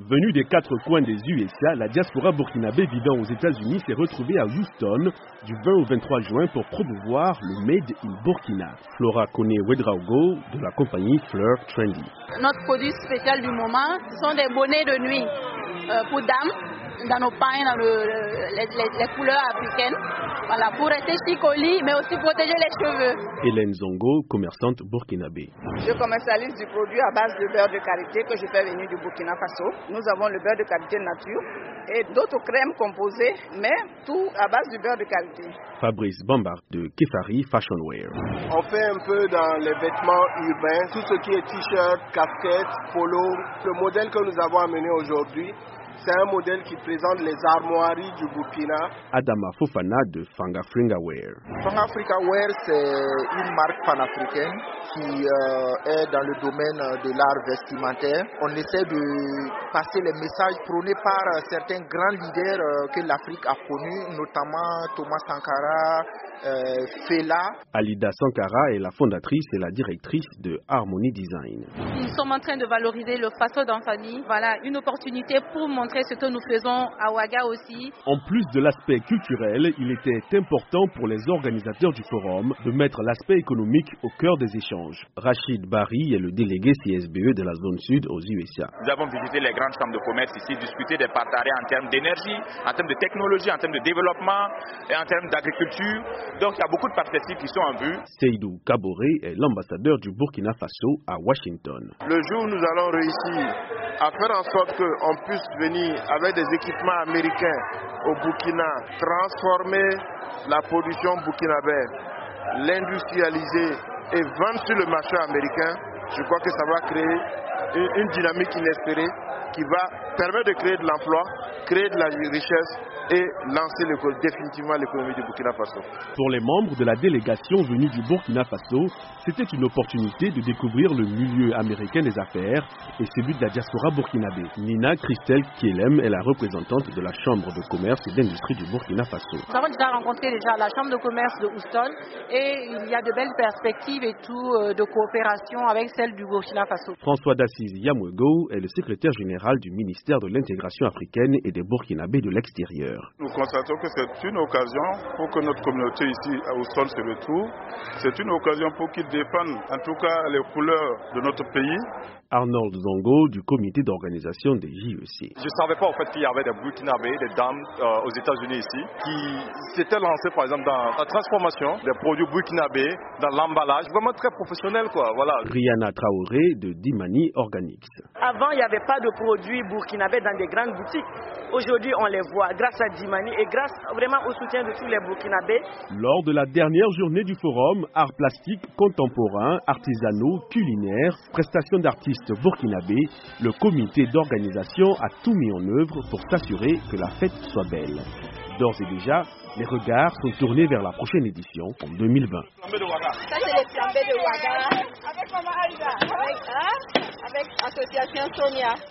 Venue des quatre coins des USA, la diaspora burkinabé vivant aux États-Unis s'est retrouvée à Houston du 20 au 23 juin pour promouvoir le Made in Burkina. Flora Kone Wedraogo de la compagnie Fleur Trendy. Notre produit spécial du moment, ce sont des bonnets de nuit pour dames, dans nos pains, dans les couleurs africaines. Voilà, pour rester chic au lit, mais aussi protéger les cheveux. Hélène Zongo, commerçante burkinabé. Je commercialise du produit à base de beurre de karité que je fais venir du Burkina Faso. Nous avons le beurre de karité nature et d'autres crèmes composées, mais tout à base du beurre de karité. Fabrice Bambard de Kefari Fashion Wear. On fait un peu dans les vêtements urbains, tout ce qui est t-shirt, casquette, polo. Le modèle que nous avons amené aujourd'hui, c'est un modèle qui présente les armoiries du Burkina. Adama Fofana de Fangafringa Wear. Fangafringa Wear, c'est une marque panafricaine qui est dans le domaine de l'art vestimentaire. On essaie de passer les messages prônés par certains grands leaders que l'Afrique a connus, notamment Thomas Sankara, Fela. Alida Sankara est la fondatrice et la directrice de Harmony Design. Nous sommes en train de valoriser le faso dans famille. Voilà, une opportunité pour montrer ce que nous faisons à Ouaga aussi. En plus de l'aspect culturel, il était important pour les organisateurs du forum de mettre l'aspect économique au cœur des échanges. Rachid Barry est le délégué CSBE de la zone sud aux USA. Nous avons visité les grandes chambres de commerce ici, discuté des partenariats en termes d'énergie, en termes de technologie, en termes de développement et en termes d'agriculture. Donc il y a beaucoup de perspectives qui sont en vue. Seydou Kaboré est l'ambassadeur du Burkina Faso à Washington. Le jour où nous allons réussir à faire en sorte qu'on puisse venir avec des équipements américains au Burkina, transformer la production burkinabé, l'industrialiser et vendre sur le marché américain, je crois que ça va créer une dynamique inespérée qui va permettre de créer de l'emploi, créer de la richesse et lancer définitivement l'économie du Burkina Faso. Pour les membres de la délégation venue du Burkina Faso, c'était une opportunité de découvrir le milieu américain des affaires et celui de la diaspora burkinabé. Nina Christelle Kielem est la représentante de la Chambre de commerce et d'industrie du Burkina Faso. Nous avons déjà rencontré la Chambre de commerce de Houston et il y a de belles perspectives et tout de coopération avec celle du Burkina Faso. François Dassise Yamwego est le secrétaire général du ministère de l'intégration africaine et des Burkinabés de l'extérieur. Nous constatons que c'est une occasion pour que notre communauté ici à Houston se retrouve. C'est une occasion pour qu'ils défendent en tout cas les couleurs de notre pays. Arnold Zongo du comité d'organisation des JEC. Je ne savais pas en fait qu'il y avait des Burkinabés, des dames aux États-Unis ici, qui s'étaient lancés par exemple dans la transformation des produits burkinabés, dans l'emballage, vraiment très professionnel quoi. Voilà. Rihanna Traoré de Dimani Organics. Avant, il n'y avait pas de produits burkinabés dans des grandes boutiques. Aujourd'hui, on les voit grâce à Dimani et grâce vraiment au soutien de tous les Burkinabés. Lors de la dernière journée du forum, arts plastiques, contemporains, artisanaux, culinaires, prestations d'artistes burkinabés, le comité d'organisation a tout mis en œuvre pour s'assurer que la fête soit belle. D'ores et déjà, les regards sont tournés vers la prochaine édition en 2020. Ça, c'est les flambés de Ouaga avec Association Sonia.